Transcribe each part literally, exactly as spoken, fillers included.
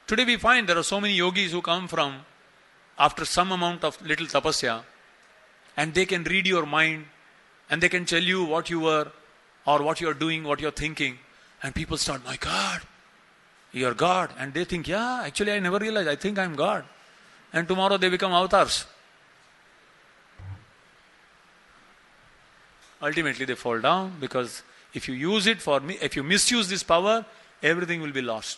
Today we find there are so many yogis who come from after some amount of little tapasya, and they can read your mind, and they can tell you what you were, or what you are doing, what you are thinking, and people start, my God, you are God. And they think, yeah, actually I never realized, I think I am God. And tomorrow they become avatars. Ultimately they fall down, because if you use it for me, if you misuse this power, everything will be lost.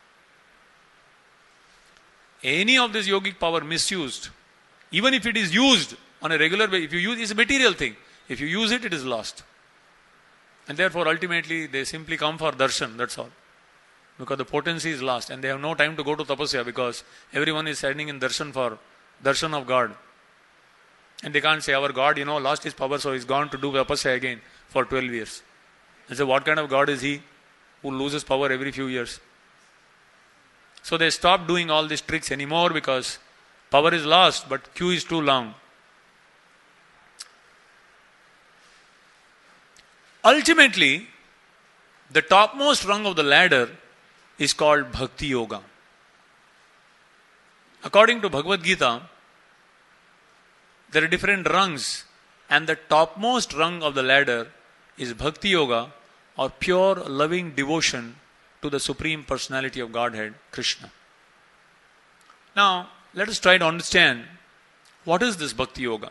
Any of this yogic power misused, even if it is used on a regular way, if you use, it's a material thing. If you use it, it is lost. And therefore ultimately they simply come for darshan, that's all. Because the potency is lost, and they have no time to go to tapasya, because everyone is standing in darshan for darshan of God. And they can't say, our God, you know, lost his power, so he's gone to do tapasya again for twelve years. They say, what kind of God is he who loses power every few years? So they stop doing all these tricks anymore, because power is lost, but queue is too long. Ultimately, the topmost rung of the ladder is called Bhakti Yoga. According to Bhagavad Gita, there are different rungs, and the topmost rung of the ladder is Bhakti Yoga, or pure loving devotion to the Supreme Personality of Godhead, Krishna. Now, let us try to understand what is this Bhakti Yoga.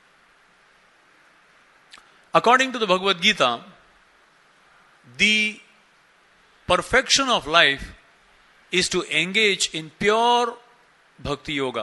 According to the Bhagavad Gita, the perfection of life is to engage in pure Bhakti Yoga.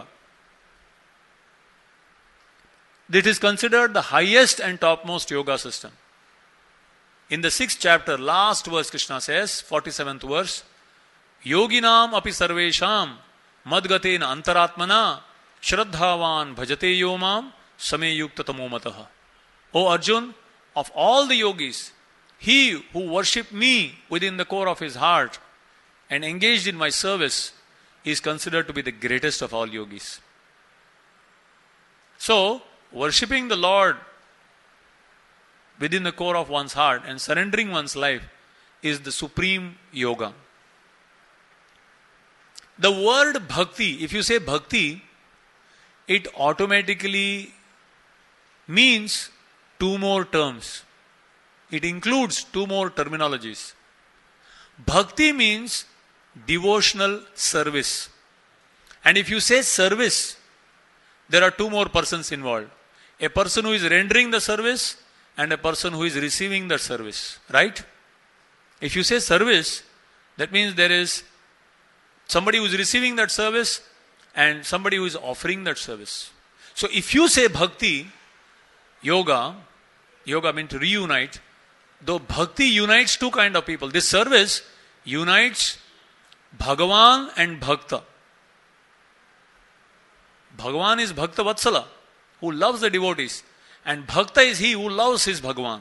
It is considered the highest and topmost yoga system. In the sixth chapter, last verse, Krishna says, forty-seventh verse, Yoginam api sarvesham madgatena antaratmana shraddhavan bhajate yomam same yukta tamomataha. O Arjun, of all the yogis, he who worshipped me within the core of his heart and engaged in my service is considered to be the greatest of all yogis. So, worshipping the Lord within the core of one's heart and surrendering one's life is the supreme yoga. The word bhakti, if you say bhakti, it automatically means two more terms. It includes two more terminologies. Bhakti means devotional service. And if you say service, there are two more persons involved. A person who is rendering the service and a person who is receiving the service. Right? If you say service, that means there is somebody who is receiving that service and somebody who is offering that service. So if you say bhakti, yoga, yoga means to reunite, though bhakti unites two kind of people. This service unites Bhagavan and Bhakta. Bhagavan is Bhakta Vatsala, who loves the devotees. And Bhakta is he who loves his Bhagavan.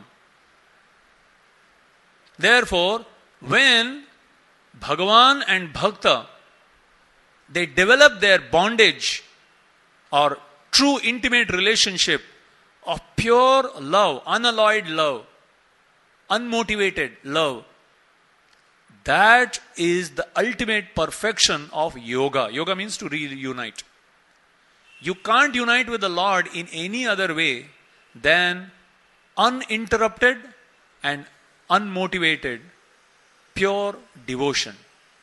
Therefore, when Bhagavan and Bhakta, they develop their bondage or true intimate relationship of pure love, unalloyed love, unmotivated love, that is the ultimate perfection of yoga. Yoga means to reunite. You can't unite with the Lord in any other way than uninterrupted and unmotivated pure devotion.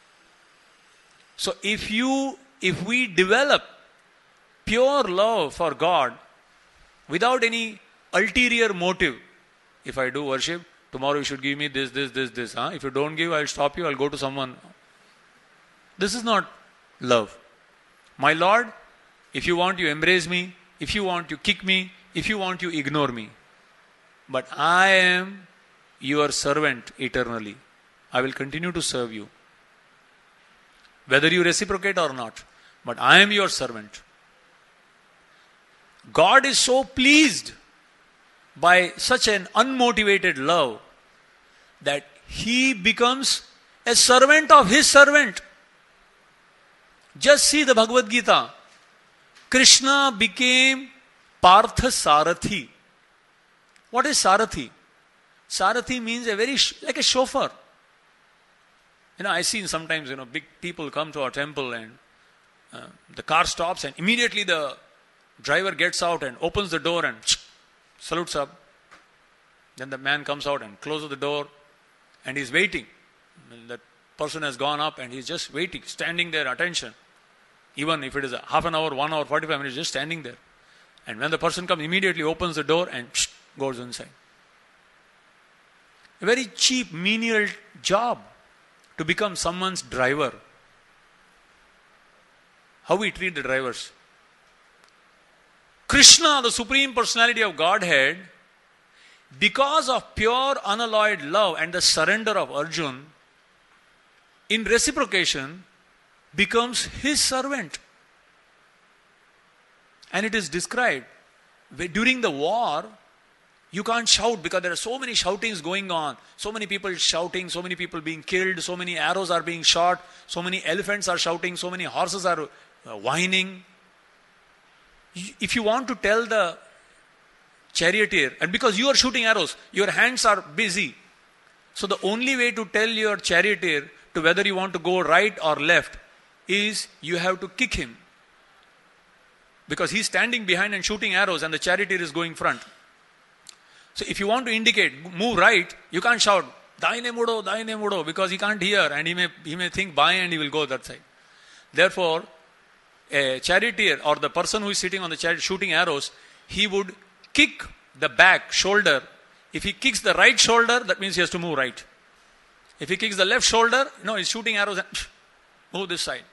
So if you, if we develop pure love for God without any ulterior motive, if I do worship, tomorrow you should give me this, this, this, this. Huh? If you don't give, I'll stop you, I'll go to someone. This is not love. My Lord, if you want, you embrace me. If you want, you kick me. If you want, you ignore me. But I am your servant eternally. I will continue to serve you, whether you reciprocate or not. But I am your servant. God is so pleased by such an unmotivated love that he becomes a servant of his servant. Just see the Bhagavad Gita. Krishna became Partha Sarathi. What is Sarathi? Sarathi means a very, like a chauffeur. You know, I seen sometimes, you know, big people come to our temple and uh, the car stops and immediately the driver gets out and opens the door and salutes up. Then the man comes out and closes the door and he's waiting. That person has gone up and he's just waiting, standing there, attention. Even if it is a half an hour, one hour, forty-five minutes, just standing there. And when the person comes, immediately opens the door and goes inside. A very cheap, menial job to become someone's driver. How we treat the drivers. Krishna, the Supreme Personality of Godhead, because of pure unalloyed love and the surrender of Arjun, in reciprocation, becomes his servant. And it is described, during the war, you can't shout because there are so many shoutings going on. So many people shouting, so many people being killed, so many arrows are being shot, so many elephants are shouting, so many horses are uh, whining. If you want to tell the charioteer, and because you are shooting arrows, your hands are busy. So the only way to tell your charioteer to whether you want to go right or left is you have to kick him. Because he's standing behind and shooting arrows and the charioteer is going front. So if you want to indicate, move right, you can't shout, daine mudo, daine mudo, because he can't hear and he may, he may think bye and he will go that side. Therefore, a charioteer or the person who is sitting on the chariot shooting arrows, he would kick the back shoulder. If he kicks the right shoulder, that means he has to move right. If he kicks the left shoulder, no, he's shooting arrows and move this side.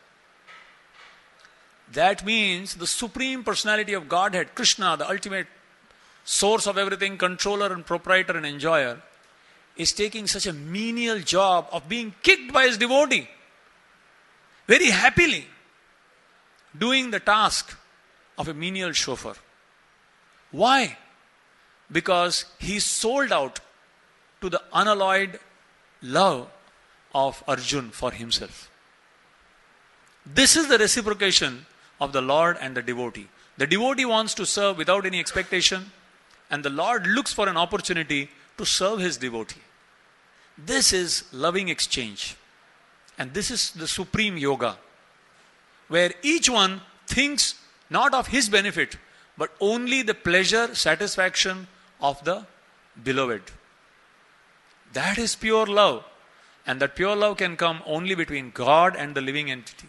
That means the Supreme Personality of Godhead, Krishna, the ultimate source of everything, controller and proprietor and enjoyer, is taking such a menial job of being kicked by his devotee. Very happily doing the task of a menial chauffeur. Why? Because he sold out to the unalloyed love of Arjun for himself. This is the reciprocation of the Lord and the devotee. The devotee wants to serve without any expectation, and the Lord looks for an opportunity to serve his devotee. This is loving exchange. And this is the supreme yoga, where each one thinks not of his benefit, but only the pleasure, satisfaction of the beloved. That is pure love. And that pure love can come only between God and the living entity.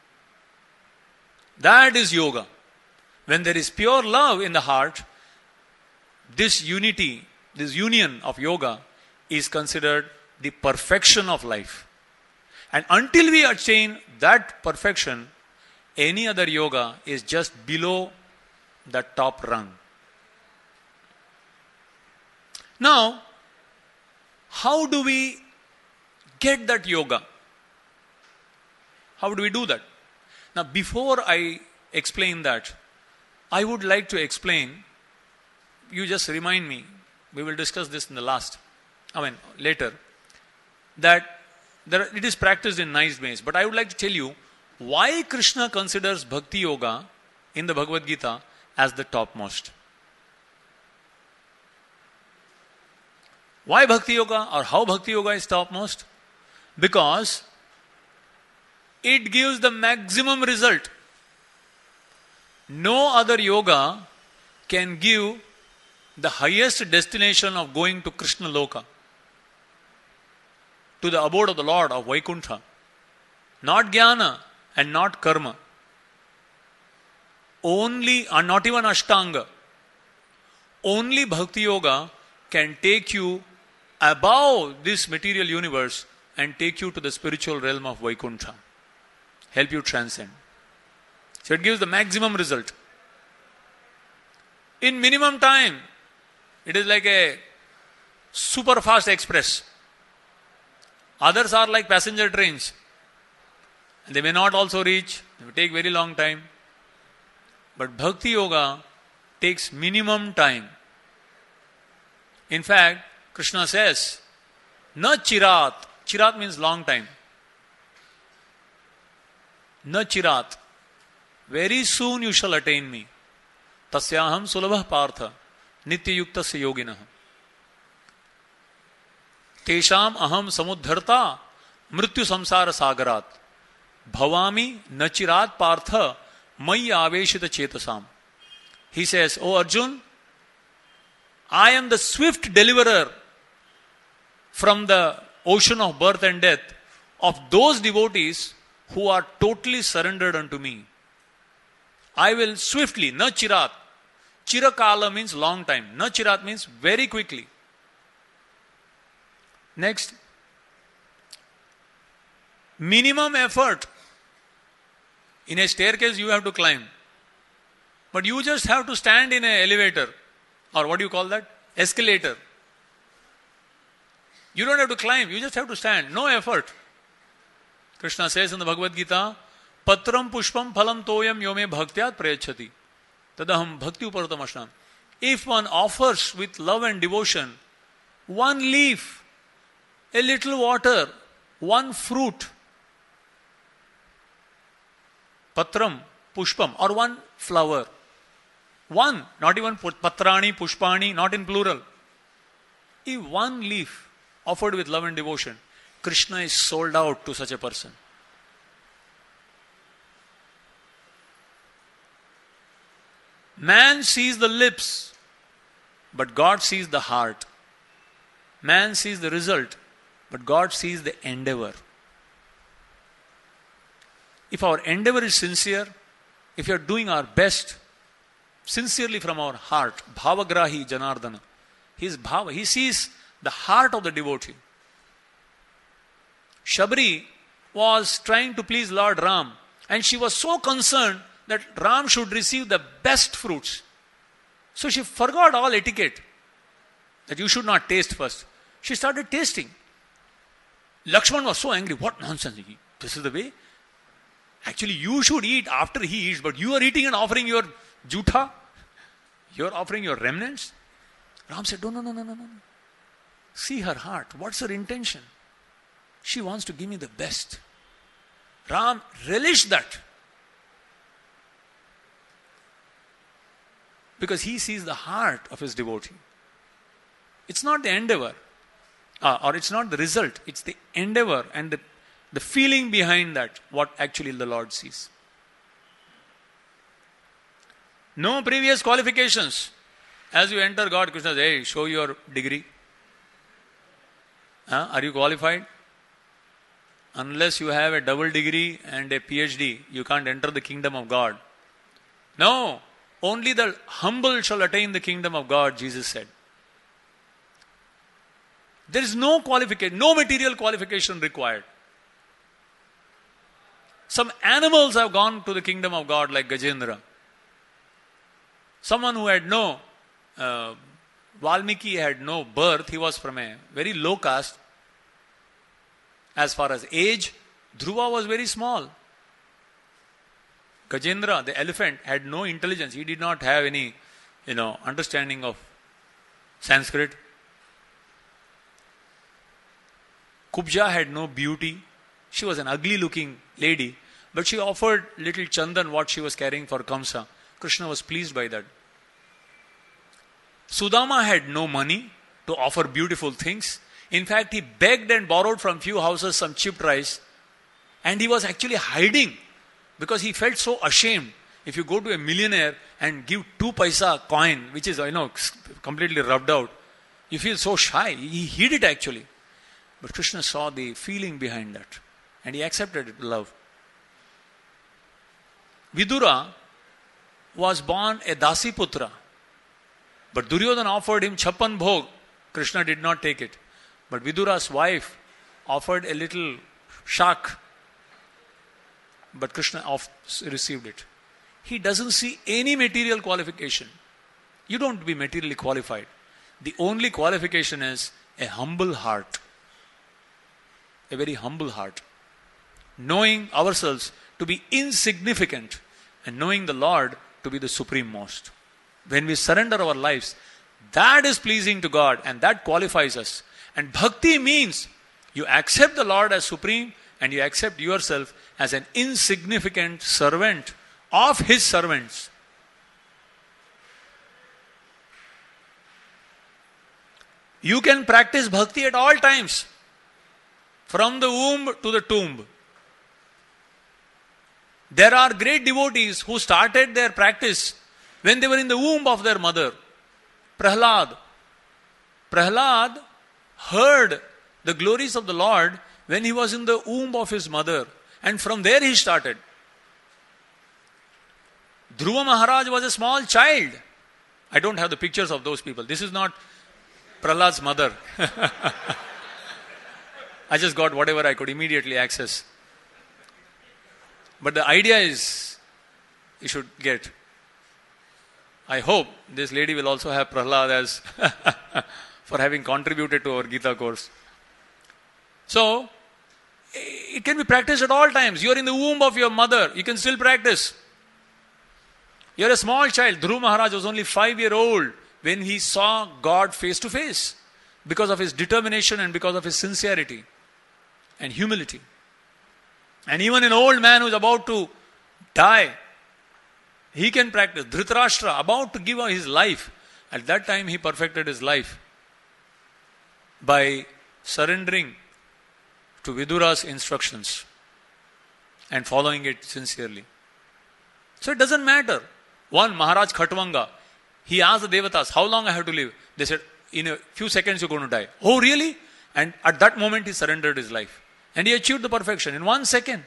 That is yoga. When there is pure love in the heart, this unity, this union of yoga is considered the perfection of life. And until we attain that perfection, any other yoga is just below the top rung. Now, how do we get that yoga? How do we do that? Now, before I explain that, I would like to explain, you just remind me, we will discuss this in the last, I mean later, that there, it is practiced in nice ways. But I would like to tell you why Krishna considers Bhakti Yoga in the Bhagavad Gita as the topmost. Why Bhakti Yoga or how Bhakti Yoga is topmost? Because it gives the maximum result. No other yoga can give the highest destination of going to Krishna Loka, to the abode of the Lord of Vaikuntha. Not jnana and not karma. Only, and not even Ashtanga. Only Bhakti Yoga can take you above this material universe and take you to the spiritual realm of Vaikuntha. Help you transcend. So it gives the maximum result. In minimum time, it is like a super fast express. Others are like passenger trains. They may not also reach, they will take very long time. But Bhakti Yoga takes minimum time. In fact, Krishna says, Na chirat. Chirat means long time. Na chirat. Very soon you shall attain me. Tasyaham sulabha partha. Nitya yuktasya yoginah. Tesham aham samudharta. mrityu samsara sagarat bhavami nachirat partha mayi aveshita chetasam. He says, O Arjun, I am the swift deliverer from the ocean of birth and death of those devotees who are totally surrendered unto me. I will swiftly, na chirat. Chirakala means long time. Na chirat means very quickly. Next, minimum effort. In a staircase you have to climb. But you just have to stand in an elevator. Or what do you call that? Escalator. You don't have to climb. You just have to stand. No effort. Krishna says in the Bhagavad Gita, Patram pushpam phalam toyam yome bhaktyat prayachati. Tadaham bhakti uparatam ashnam. If one offers with love and devotion one leaf, a little water, one fruit, patram, pushpam, or one flower, one, not even patrani, pushpani, not in plural. If one leaf offered with love and devotion, Krishna is sold out to such a person. Man sees the lips, but God sees the heart. Man sees the result, but God sees the endeavor. If our endeavor is sincere, if we are doing our best, sincerely from our heart, bhavagrahi Janardana, his bhava, he sees the heart of the devotee. Shabri was trying to please Lord Ram, and she was so concerned that Ram should receive the best fruits. So she forgot all etiquette, that you should not taste first. She started tasting. Lakshman was so angry. What nonsense. This is the way? Actually, you should eat after he eats, but you are eating and offering your jutha. You are offering your remnants. Ram said, no, no, no, no, no, no. See her heart. What's her intention? She wants to give me the best. Ram relished that. Because he sees the heart of his devotee. It's not the endeavor. Uh, or it's not the result. It's the endeavor and the, the feeling behind that, what actually the Lord sees. No previous qualifications. As you enter God, Krishna says, hey, show your degree. Huh? Are you qualified? Unless you have a double degree and a PhD, you can't enter the kingdom of God. No. Only the humble shall attain the kingdom of God, Jesus said. There is no qualification, no material qualification required. Some animals have gone to the kingdom of God like Gajendra. Someone who had no, uh, Valmiki had no birth, he was from a very low caste. As far as age, Dhruva was very small. Gajendra, the elephant, had no intelligence. He did not have any, you know, understanding of Sanskrit. Kubja had no beauty. She was an ugly looking lady, but she offered little chandan, what she was carrying for Kamsa. Krishna was pleased by that. Sudama had no money to offer beautiful things. In fact, he begged and borrowed from few houses some chipped rice, and he was actually hiding because he felt so ashamed. If you go to a millionaire and give two paisa coin, which is, you know, completely rubbed out, you feel so shy. He hid it actually. But Krishna saw the feeling behind that, and he accepted it with love. Vidura was born a Dasiputra, but Duryodhana offered him Chappan Bhog. Krishna did not take it. But Vidura's wife offered a little shak, but Krishna off- received it. He doesn't see any material qualification. You don't be materially qualified. The only qualification is a humble heart. A very humble heart. Knowing ourselves to be insignificant and knowing the Lord to be the supreme most. When we surrender our lives, that is pleasing to God and that qualifies us. And bhakti means you accept the Lord as supreme and you accept yourself as an insignificant servant of His servants. You can practice bhakti at all times. from the womb to the tomb. There are great devotees who started their practice when they were in the womb of their mother. Prahlad. Prahlad heard the glories of the Lord when he was in the womb of his mother. And from there he started. Dhruva Maharaj was a small child. I don't have the pictures of those people. This is not Prahlad's mother. I just got whatever I could immediately access. But the idea is, you should get. I hope this lady will also have Prahlad as for having contributed to our Gita course. So, it can be practiced at all times. You are in the womb of your mother. You can still practice. You are a small child. Dhruva Maharaj was only five years old when he saw God face to face because of his determination and because of his sincerity and humility. And even an old man who is about to die, he can practice. Dhritarashtra, about to give up his life, at that time he perfected his life by surrendering to Vidura's instructions and following it sincerely. So it doesn't matter. One, Maharaj Khatvanga, he asked the Devatas, how long I have to live? They said, in a few seconds you're going to die. Oh, really? And at that moment he surrendered his life. And he achieved the perfection in one second.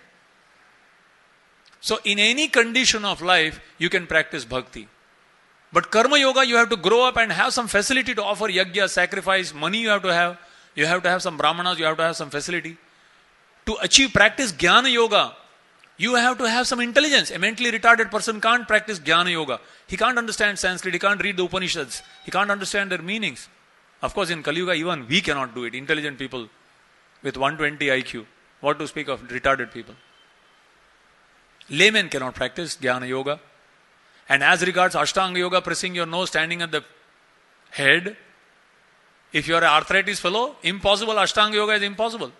So in any condition of life, you can practice bhakti. But karma yoga, you have to grow up and have some facility to offer yajna, sacrifice, money you have to have. You have to have some brahmanas, you have to have some facility. To achieve, practice jnana yoga, you have to have some intelligence. A mentally retarded person can't practice jnana yoga. He can't understand Sanskrit, he can't read the Upanishads, he can't understand their meanings. Of course, in Kali Yuga, even we cannot do it. Intelligent people with one twenty I Q. What to speak of retarded people? Laymen cannot practice jnana yoga. And as regards Ashtanga yoga, pressing your nose, standing at the head, if you are an arthritis fellow, impossible. Ashtanga yoga is impossible.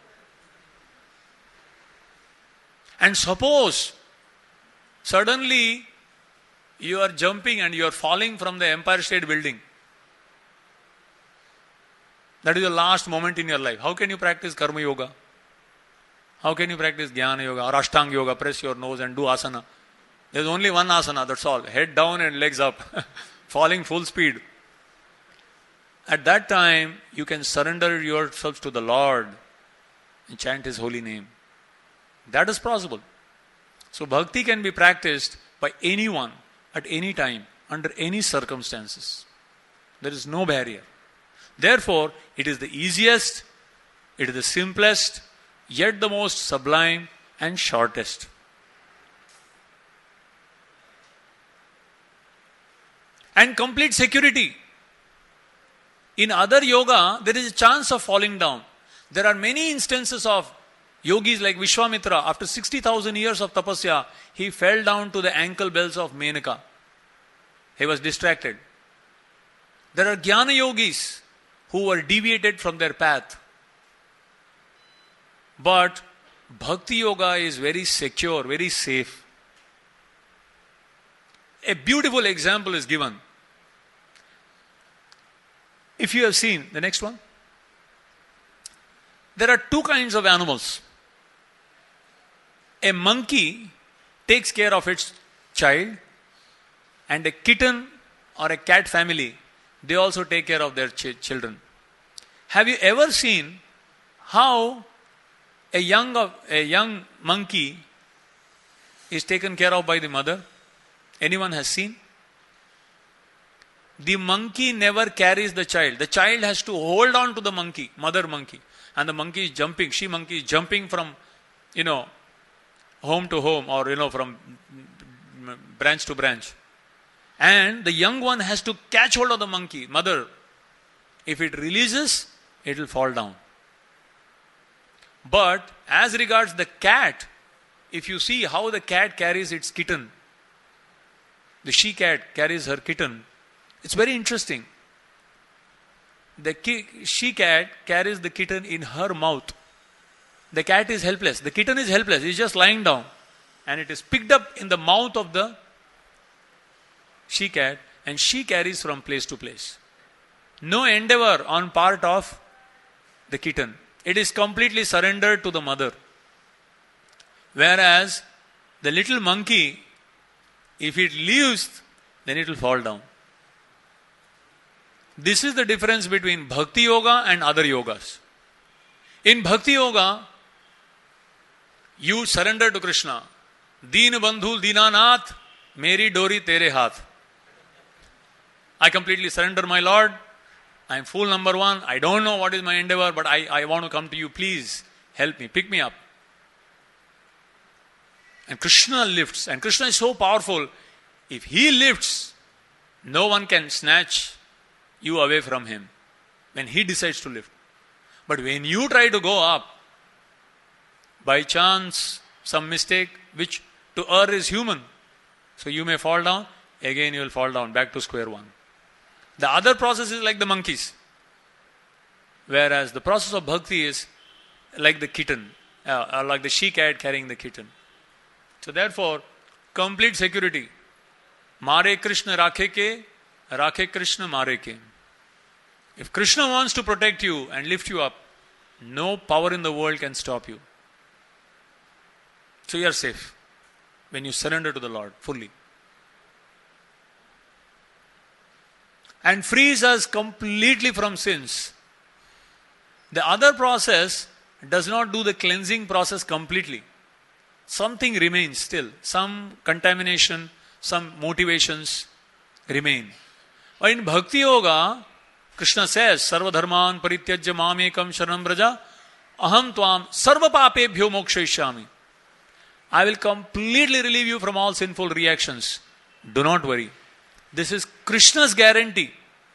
And suppose suddenly you are jumping and you are falling from the Empire State Building. That is the last moment in your life. How can you practice karma yoga? How can you practice jnana yoga or ashtanga yoga? Press your nose and do asana. There is only one asana, that's all. Head down and legs up. Falling full speed. At that time, you can surrender yourself to the Lord and chant His holy name. That is possible. So bhakti can be practiced by anyone, at any time, under any circumstances. There is no barrier. Therefore, it is the easiest, it is the simplest, yet the most sublime and shortest. And complete security. In other yoga, there is a chance of falling down. There are many instances of yogis like Vishwamitra, after sixty thousand years of tapasya, he fell down to the ankle bells of Menaka. He was distracted. There are jnana yogis who were deviated from their path. But bhakti yoga is very secure, very safe. A beautiful example is given. If you have seen the next one, there are two kinds of animals. A monkey takes care of its child, and a kitten or a cat family, they also take care of their ch- children. Have you ever seen how a young of, a young monkey is taken care of by the mother? Anyone has seen? The monkey never carries the child. The child has to hold on to the monkey, mother monkey. And the monkey is jumping, she monkey is jumping from, you know, home to home, or, you know, from branch to branch. And the young one has to catch hold of the monkey, mother. If it releases, it will fall down. But as regards the cat, if you see how the cat carries its kitten, the she cat carries her kitten, it's very interesting. The ki- she cat carries the kitten in her mouth. The cat is helpless. The kitten is helpless. It's just lying down. And it is picked up in the mouth of the she cat, and she carries from place to place. No endeavor on part of the kitten. it is completely surrendered to the mother. Whereas the little monkey, if it leaves, then it will fall down. This is the difference between Bhakti Yoga and other yogas. In Bhakti Yoga, you surrender to Krishna. Deen Bandhu Dinanath, Meri Dori Tere Haath. I completely surrender, my Lord. I am fool number one. I don't know what is my endeavor, but I, I want to come to you. Please help me. Pick me up. And Krishna lifts. And Krishna is so powerful. If he lifts, no one can snatch you away from him when he decides to lift. But when you try to go up, by chance, some mistake, which to err is human, so you may fall down, again you will fall down, back to square one. The other process is like the monkeys. Whereas the process of bhakti is like the kitten, uh, or like the she-cat carrying the kitten. So therefore, complete security. Mare Krishna rakhe ke, rakhe Krishna mare ke. If Krishna wants to protect you and lift you up, no power in the world can stop you. So you are safe when you surrender to the Lord fully. And frees us completely from sins. The other process does not do the cleansing process completely. Something remains still. Some contamination, some motivations remain. But in Bhakti Yoga, Krishna says, Sarva dharman parityajya mamekam sharanam braja aham tvam sarva papebhyo mokshayishyami. I will completely relieve you from all sinful reactions. Do not worry. This is Krishna's guarantee.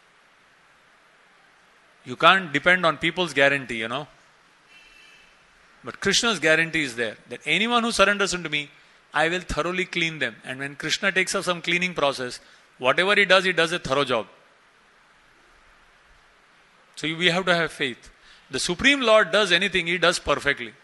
You can't depend on people's guarantee, you know. But Krishna's guarantee is there. That anyone who surrenders unto me, I will thoroughly clean them. And when Krishna takes up some cleaning process, whatever he does, he does a thorough job. So we have to have faith. The Supreme Lord does anything, he does perfectly.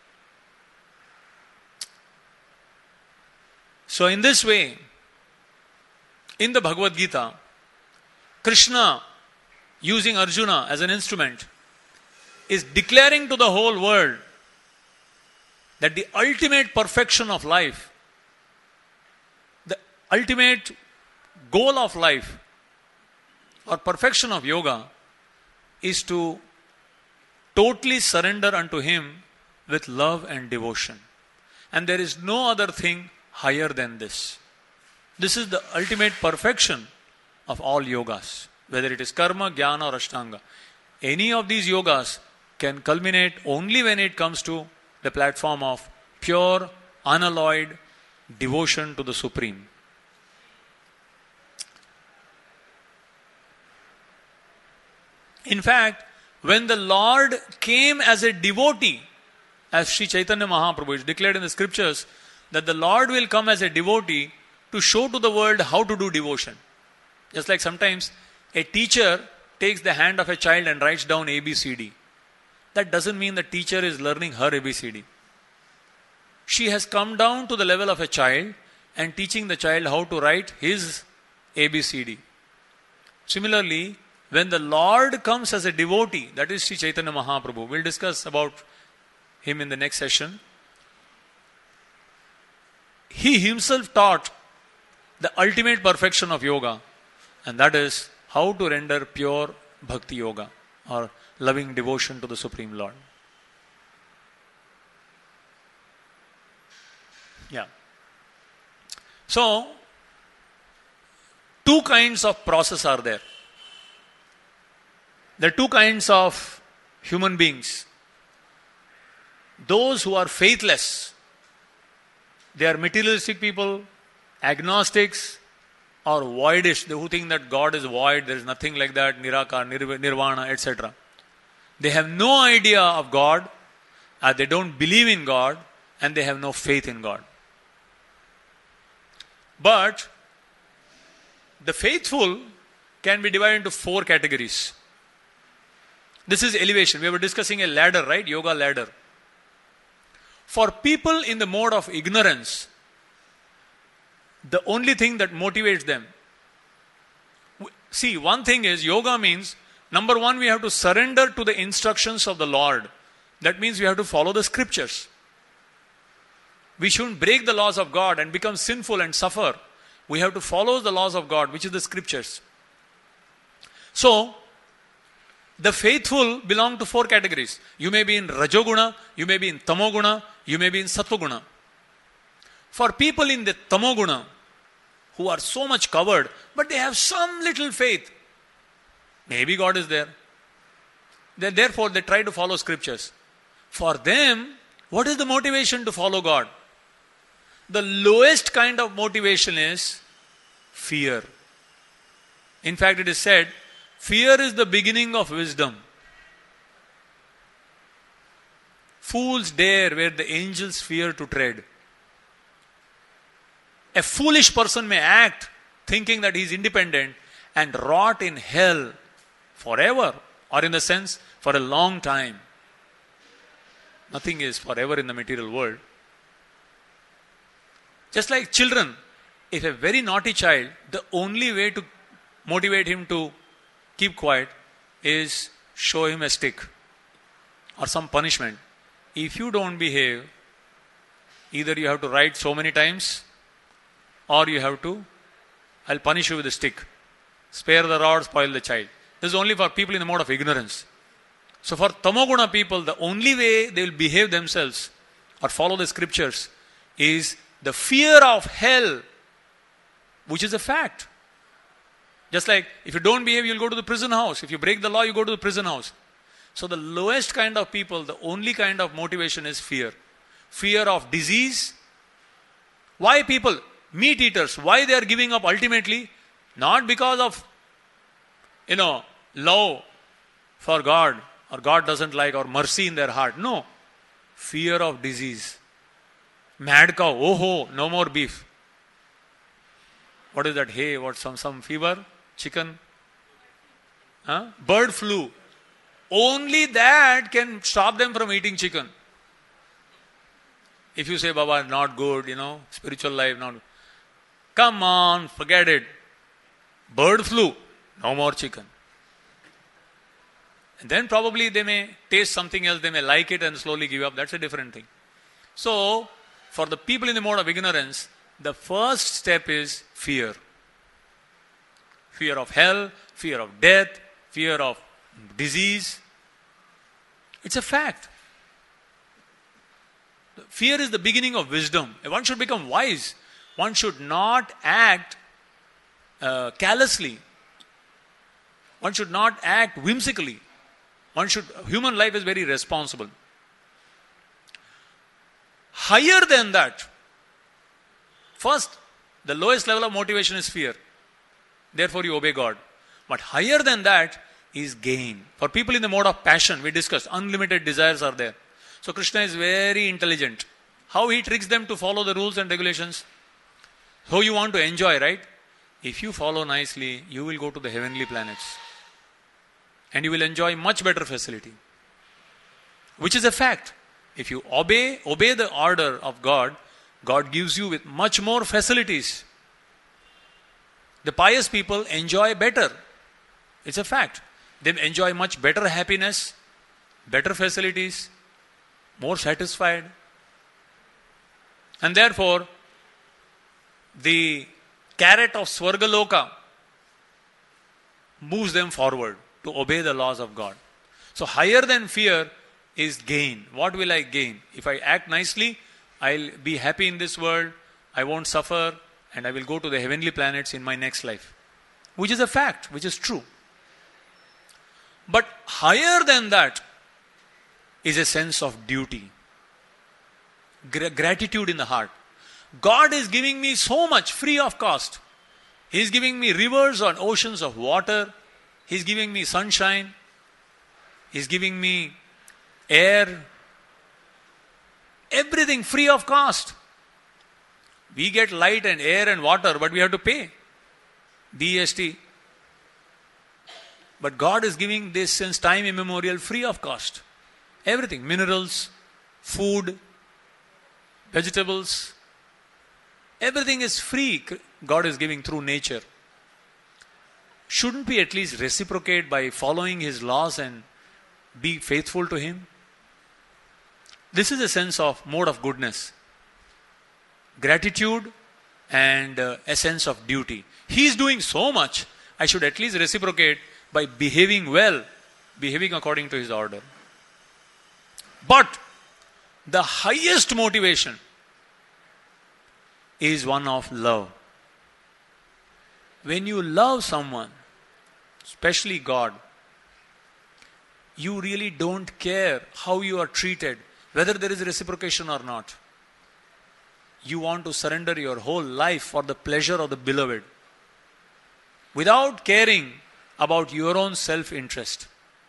So in this way, in the Bhagavad Gita, Krishna, using Arjuna as an instrument, is declaring to the whole world that the ultimate perfection of life, the ultimate goal of life, or perfection of yoga, is to totally surrender unto him with love and devotion. And there is no other thing higher than this. This is the ultimate perfection of all yogas, whether it is karma, jnana or ashtanga. Any of these yogas can culminate only when it comes to the platform of pure, unalloyed devotion to the Supreme. In fact, when the Lord came as a devotee, as Sri Chaitanya Mahaprabhu is declared in the scriptures, that the Lord will come as a devotee to show to the world how to do devotion. Just like sometimes a teacher takes the hand of a child and writes down A B C D. That doesn't mean the teacher is learning her A B C D. She has come down to the level of a child and teaching the child how to write his A B C D. Similarly, when the Lord comes as a devotee, that is Sri Chaitanya Mahaprabhu, we'll discuss about him in the next session. He himself taught the ultimate perfection of yoga, and that is how to render pure bhakti yoga or loving devotion to the Supreme Lord. Yeah. So, two kinds of process are there. There are two kinds of human beings. Those who are faithless, they are materialistic people, agnostics, or voidish, they who think that God is void, there is nothing like that, nirakar, nirvana, et cetera. They have no idea of God, uh, they don't believe in God, and they have no faith in God. But the faithful can be divided into four categories. This is elevation. We were discussing a ladder, right? Yoga ladder. For people in the mode of ignorance, the only thing that motivates them. See, one thing is, yoga means, number one, we have to surrender to the instructions of the Lord. That means we have to follow the scriptures. We shouldn't break the laws of God and become sinful and suffer. We have to follow the laws of God, which is the scriptures. So, the faithful belong to four categories. You may be in Rajoguna, you may be in Tamoguna, you may be in Sattva-guna. For people in the Tamoguna, who are so much covered, but they have some little faith, maybe God is there. They, therefore, they try to follow scriptures. For them, what is the motivation to follow God? The lowest kind of motivation is fear. In fact, it is said, fear is the beginning of wisdom. Fools dare where the angels fear to tread. A foolish person may act thinking that he is independent and rot in hell forever, or in the sense, for a long time. Nothing is forever in the material world. Just like children, if a very naughty child, the only way to motivate him to keep quiet is show him a stick or some punishment. If you don't behave, either you have to write so many times, or you have to, I'll punish you with a stick. Spare the rod, spoil the child. This is only for people in the mode of ignorance. So for Tamoguna people, the only way they will behave themselves or follow the scriptures is the fear of hell, which is a fact. Just like if you don't behave, you'll go to the prison house. If you break the law, you go to the prison house. So the lowest kind of people, the only kind of motivation is fear. Fear of disease. Why people, meat eaters, why they are giving up ultimately? Not because of, you know, love for God, or God doesn't like, or mercy in their heart. No. Fear of disease. Mad cow, oh ho, no more beef. What is that? Hey, what, some, some fever? Chicken? Huh? Bird flu. Only that can stop them from eating chicken. If you say, Baba, not good, you know, spiritual life, not good. Come on, forget it. Bird flu, no more chicken. And then probably they may taste something else, they may like it and slowly give up. That's a different thing. So, for the people in the mode of ignorance, the first step is fear. Fear of hell, fear of death, fear of disease. It's a fact. Fear is the beginning of wisdom. One should become wise. One should not act uh, callously. One should not act whimsically. One should, human life is very responsible. Higher than that, first, the lowest level of motivation is fear. Therefore, you obey God. But higher than that is gain. For people in the mode of passion, we discussed, unlimited desires are there. So Krishna is very intelligent. How he tricks them to follow the rules and regulations? So you want to enjoy, right? If you follow nicely, you will go to the heavenly planets. And you will enjoy much better facility. Which is a fact. If you obey, obey the order of God, God gives you with much more facilities. The pious people enjoy better. It's a fact. They enjoy much better happiness, better facilities, more satisfied. And therefore, the carrot of Swargaloka moves them forward to obey the laws of God. So higher than fear is gain. What will I gain? If I act nicely, I'll be happy in this world, I won't suffer, and I will go to the heavenly planets in my next life. Which is a fact, which is true. But higher than that is a sense of duty. Gra- gratitude in the heart. God is giving me so much free of cost. He is giving me rivers and oceans of water. He is giving me sunshine. He is giving me air. Everything free of cost. We get light and air and water, but we have to pay D S T. But God is giving this since time immemorial free of cost. Everything, minerals, food, vegetables, everything is free. God is giving through nature. Shouldn't we at least reciprocate by following His laws and be faithful to Him? This is a sense of mode of goodness. Gratitude and uh, a sense of duty. He is doing so much, I should at least reciprocate by behaving well, behaving according to his order. But the highest motivation is one of love. When you love someone, especially God, you really don't care how you are treated, whether there is reciprocation or not. You want to surrender your whole life for the pleasure of the beloved, without caring about your own self-interest,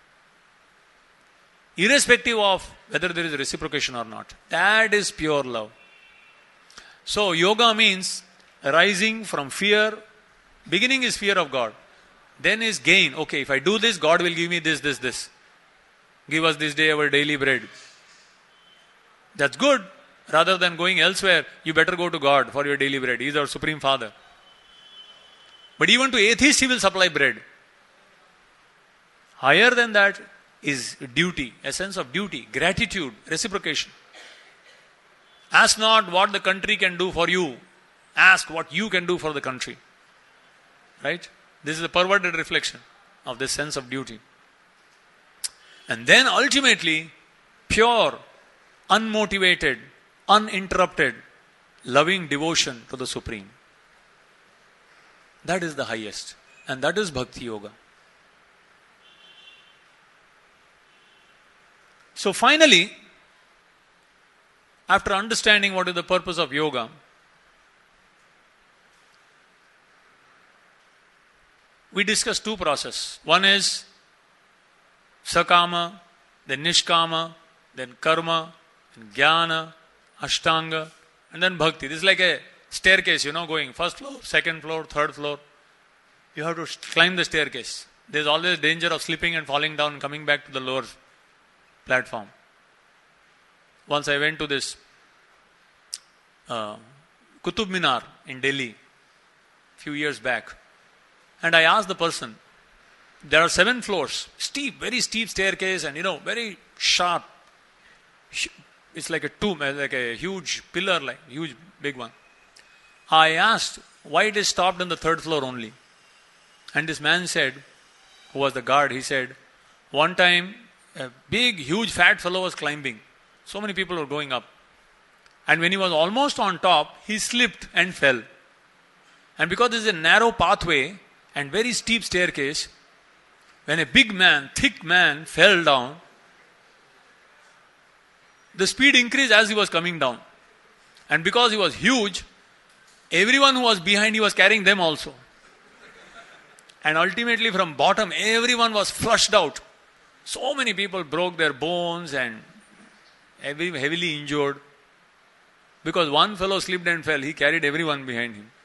irrespective of whether there is reciprocation or not. That is pure love. So yoga means rising from fear. Beginning is fear of God. Then is gain. Okay, if I do this, God will give me this, this, this. Give us this day our daily bread. That's good. Rather than going elsewhere, you better go to God for your daily bread. He is our Supreme Father. But even to atheists, He will supply bread. Higher than that is duty, a sense of duty, gratitude, reciprocation. Ask not what the country can do for you. Ask what you can do for the country. Right? This is a perverted reflection of this sense of duty. And then ultimately, pure, unmotivated, uninterrupted, loving devotion to the Supreme. That is the highest. And that is Bhakti Yoga. So finally, after understanding what is the purpose of yoga, we discuss two processes. One is Sakama, then Nishkama, then Karma, then Jnana, Ashtanga, and then Bhakti. This is like a staircase, you know, going first floor, second floor, third floor. You have to climb the staircase. There is always danger of slipping and falling down and coming back to the lower platform. Once I went to this uh, Qutub Minar in Delhi a few years back, and I asked the person, there are seven floors, steep, very steep staircase, and you know, very sharp. It's like a tomb, like a huge pillar, like huge big one. I asked why it is stopped on the third floor only. And this man said, who was the guard, he said, one time a big, huge, fat fellow was climbing. So many people were going up. And when he was almost on top, he slipped and fell. And because this is a narrow pathway and very steep staircase, when a big man, thick man fell down, the speed increased as he was coming down. And because he was huge, everyone who was behind, he was carrying them also. And ultimately from bottom, everyone was flushed out. So many people broke their bones and heavily injured. Because one fellow slipped and fell, he carried everyone behind him.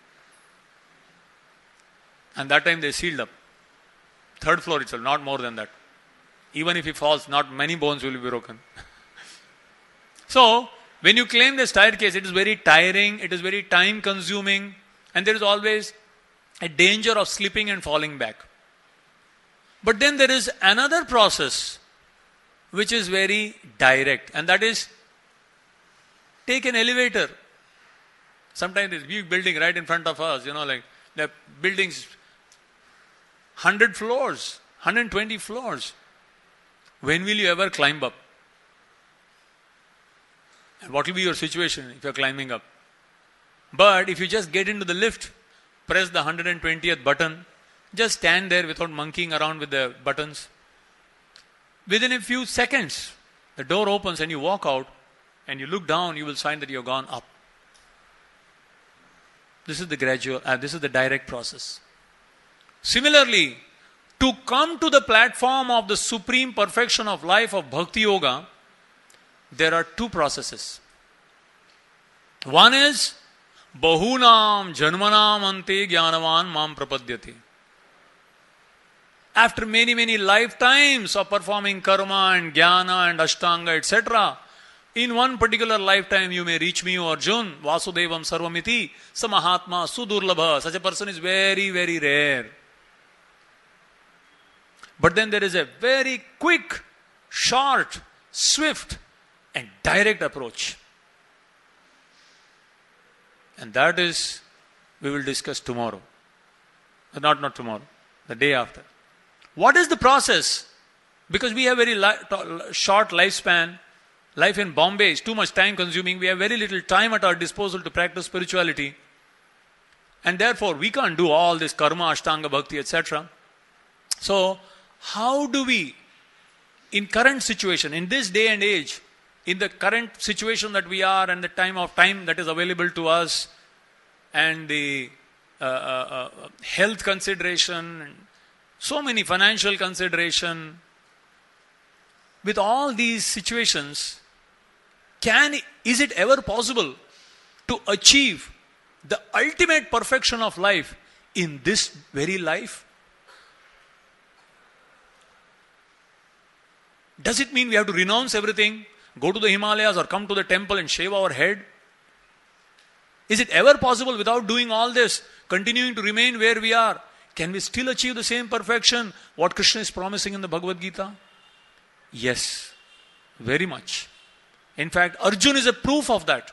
And that time they sealed up. Third floor itself, not more than that. Even if he falls, not many bones will be broken. So, when you climb the staircase, it is very tiring, it is very time consuming, and there is always a danger of slipping and falling back. But then there is another process which is very direct, and that is take an elevator. Sometimes this big building right in front of us, you know, like the buildings, one hundred floors, one hundred twenty floors. When will you ever climb up? And what will be your situation if you are climbing up? But if you just get into the lift, press the one hundred twentieth button, just stand there without monkeying around with the buttons. Within a few seconds, the door opens and you walk out and you look down, you will find that you have gone up. This is the gradual, uh, this is the direct process. Similarly, to come to the platform of the supreme perfection of life of Bhakti Yoga, there are two processes. One is Bahunam Janmanam Ante Jnanavan Mam Prapadyate. After many, many lifetimes of performing karma and jnana and ashtanga, et cetera, in one particular lifetime you may reach me, O Arjun, Vasudevam Sarvamiti, Samahatma, Sudurlabha. Such a person is very, very rare. But then there is a very quick, short, swift, and direct approach. And that is, we will discuss tomorrow. Not, not tomorrow, the day after. What is the process? Because we have very li- short lifespan. Life in Bombay is too much time consuming. We have very little time at our disposal to practice spirituality. And therefore, we can't do all this karma, ashtanga, bhakti, et cetera. So, how do we, in current situation, in this day and age, in the current situation that we are and the time of time that is available to us, and the uh, uh, uh, health consideration, and so many financial consideration, with all these situations, can is it ever possible to achieve the ultimate perfection of life in this very life? Does it mean we have to renounce everything, go to the Himalayas or come to the temple and shave our head? Is it ever possible without doing all this, continuing to remain where we are? Can we still achieve the same perfection what Krishna is promising in the Bhagavad Gita? Yes, very much. In fact, Arjuna is a proof of that.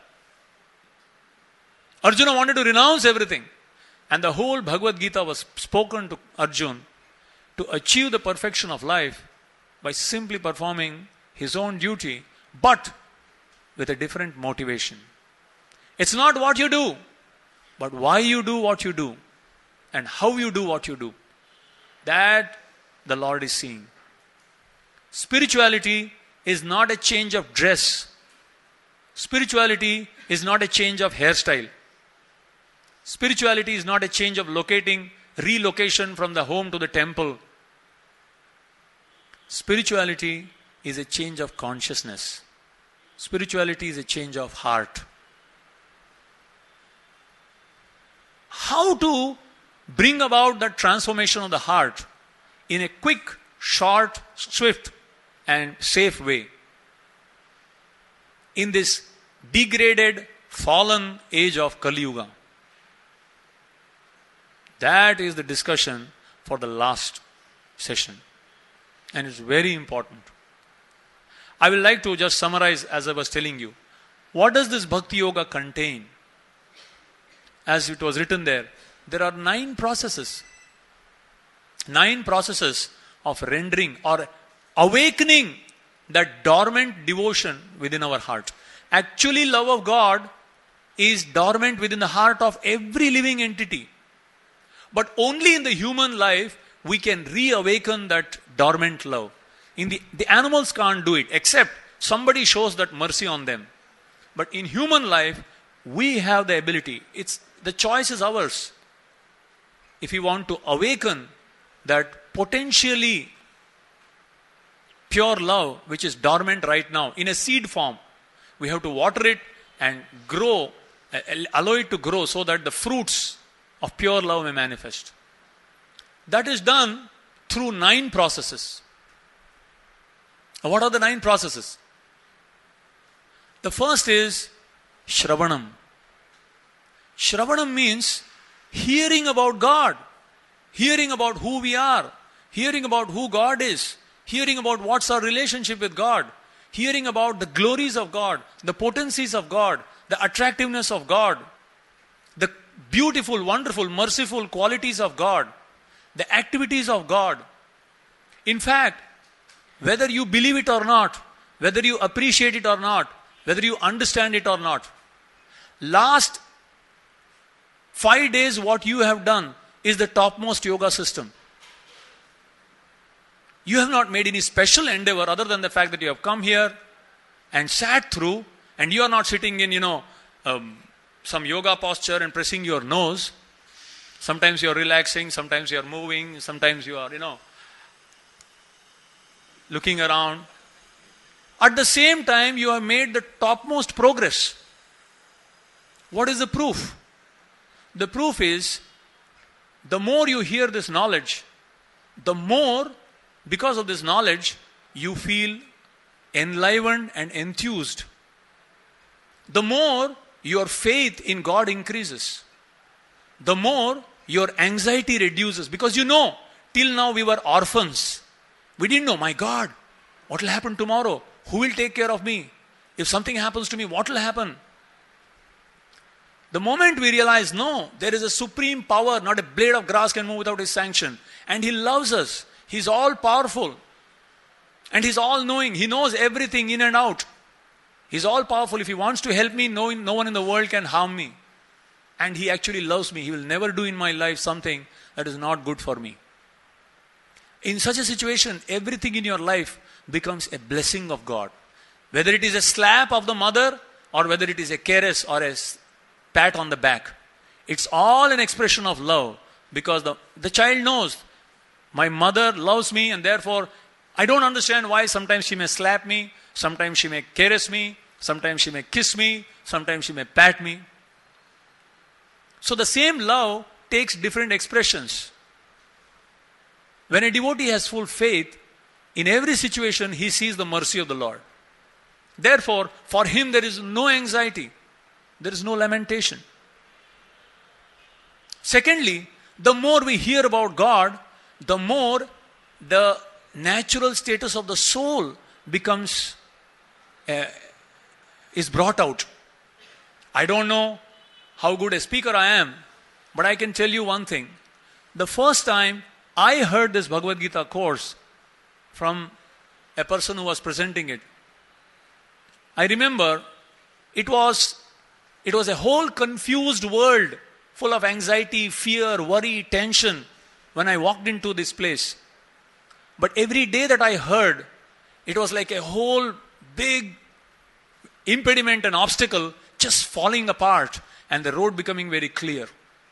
Arjuna wanted to renounce everything. And the whole Bhagavad Gita was spoken to Arjuna to achieve the perfection of life by simply performing his own duty, but with a different motivation. It's not what you do, but why you do what you do, and how you do what you do. That the Lord is seeing. Spirituality is not a change of dress. Spirituality is not a change of hairstyle. Spirituality is not a change of locating, relocation from the home to the temple. Spirituality is a change of consciousness. Spirituality is a change of heart. How to bring about that transformation of the heart in a quick, short, swift and safe way in this degraded, fallen age of Kali Yuga? That is the discussion for the last session. And it's very important. I will like to just summarize as I was telling you. What does this Bhakti Yoga contain? As it was written there, there are nine processes. Nine processes of rendering or awakening that dormant devotion within our heart. Actually, love of God is dormant within the heart of every living entity. But only in the human life we can reawaken that dormant love. In the, the animals can't do it except somebody shows that mercy on them. But in human life, we have the ability. It's the choice is ours. If we want to awaken that potentially pure love which is dormant right now in a seed form, we have to water it and grow, allow it to grow so that the fruits of pure love may manifest. That is done through nine processes. What are the nine processes? The first is Shravanam. Shravanam means hearing about God, hearing about who we are, hearing about who God is, hearing about what's our relationship with God, hearing about the glories of God, the potencies of God, the attractiveness of God, the beautiful, wonderful, merciful qualities of God, the activities of God. In fact, whether you believe it or not, whether you appreciate it or not, whether you understand it or not, last five days what you have done is the topmost yoga system. You have not made any special endeavor other than the fact that you have come here and sat through, and you are not sitting in, you know, um, some yoga posture and pressing your nose. Sometimes you are relaxing, sometimes you are moving, sometimes you are, you know, looking around. At the same time, you have made the topmost progress. What is the proof? The proof is, the more you hear this knowledge, the more, because of this knowledge, you feel enlivened and enthused. The more your faith in God increases. The more your anxiety reduces. Because you know, till now we were orphans. We didn't know, my God, what will happen tomorrow? Who will take care of me? If something happens to me, what will happen? The moment we realize, no, there is a supreme power, not a blade of grass can move without his sanction. And he loves us. He's all powerful. And he's all knowing. He knows everything in and out. He's all powerful. If he wants to help me, no, no one in the world can harm me. And he actually loves me. He will never do in my life something that is not good for me. In such a situation, everything in your life becomes a blessing of God. Whether it is a slap of the mother or whether it is a caress or a pat on the back. It's all an expression of love because the, the child knows my mother loves me and therefore I don't understand why sometimes she may slap me, sometimes she may caress me, sometimes she may kiss me, sometimes she may pat me. So the same love takes different expressions. When a devotee has full faith, in every situation he sees the mercy of the Lord. Therefore, for him there is no anxiety. There is no lamentation. Secondly, the more we hear about God, the more the natural status of the soul becomes, uh, is brought out. I don't know how good a speaker I am, but I can tell you one thing. The first time I heard this Bhagavad Gita course from a person who was presenting it, I remember it was, it was a whole confused world full of anxiety, fear, worry, tension when I walked into this place. But every day that I heard, it was like a whole big impediment and obstacle just falling apart and the road becoming very clear.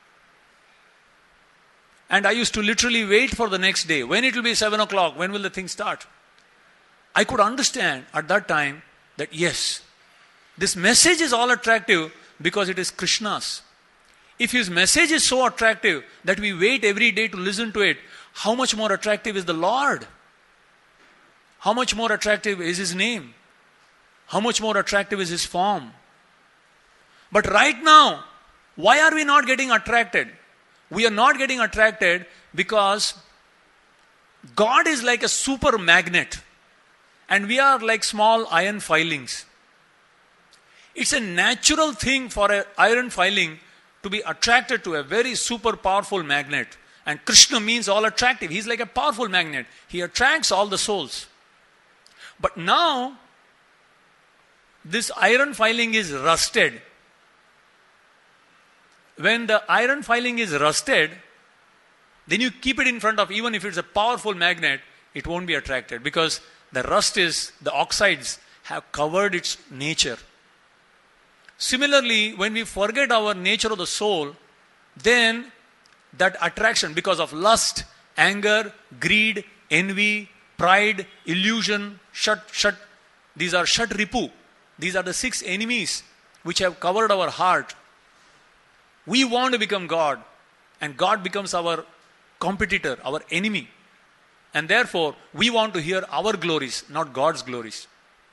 And I used to literally wait for the next day. When it will be seven o'clock, when will the thing start? I could understand at that time that yes, this message is all attractive because it is Krishna's. If his message is so attractive that we wait every day to listen to it, how much more attractive is the Lord? How much more attractive is his name? How much more attractive is his form? But right now, why are we not getting attracted? We are not getting attracted because God is like a super magnet and we are like small iron filings. It's a natural thing for an iron filing to be attracted to a very super powerful magnet. And Krishna means all attractive. He's like a powerful magnet. He attracts all the souls. But now, this iron filing is rusted. When the iron filing is rusted, then you keep it in front of, even if it's a powerful magnet, it won't be attracted because the rust is, the oxides have covered its nature. Similarly, when we forget our nature of the soul, then that attraction because of lust, anger, greed, envy, pride, illusion, shat, shat, these are shat ripu. These are the six enemies which have covered our heart. We want to become God and God becomes our competitor, our enemy. And therefore, we want to hear our glories, not God's glories.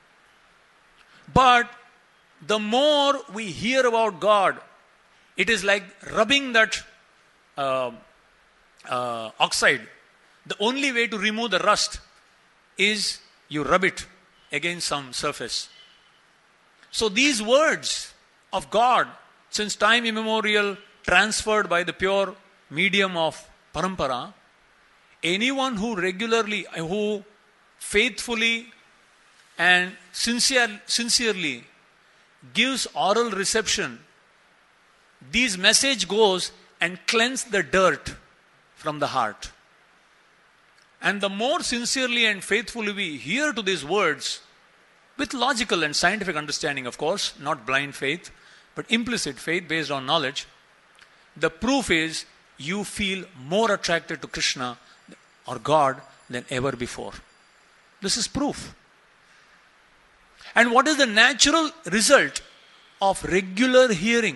But the more we hear about God, it is like rubbing that uh, uh, oxide. The only way to remove the rust is you rub it against some surface. So these words of God, since time immemorial, transferred by the pure medium of parampara, anyone who regularly, who faithfully and sincere, sincerely gives oral reception, this message goes and cleanses the dirt from the heart. And the more sincerely and faithfully we hear to these words, with logical and scientific understanding, of course, not blind faith, but implicit faith based on knowledge, the proof is you feel more attracted to Krishna or God than ever before. This is proof. And what is the natural result of regular hearing?